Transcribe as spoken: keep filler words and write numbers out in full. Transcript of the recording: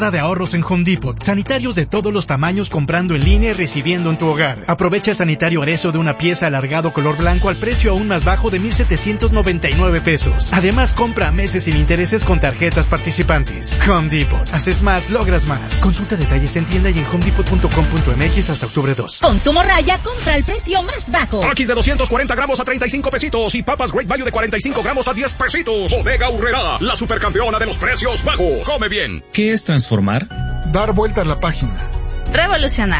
de ahorros en Home Depot. Sanitarios de todos los tamaños comprando en línea y recibiendo en tu hogar. Aprovecha sanitario Arezo de una pieza alargado color blanco al precio aún más bajo de mil setecientos noventa y nueve pesos. Además, compra a meses sin intereses con tarjetas participantes. Home Depot. Haces más, logras más. Consulta detalles en tienda y en home depot punto com punto m x hasta octubre dos. Con tu morralla, compra el precio más bajo. Paquis de doscientos cuarenta gramos a treinta y cinco pesitos y papas Great Value de cuarenta y cinco gramos a diez pesitos. Bodega Aurrerá, la supercampeona de los precios bajos. Come bien. ¿Qué es transformar? Dar vuelta a la página. Revolucionar.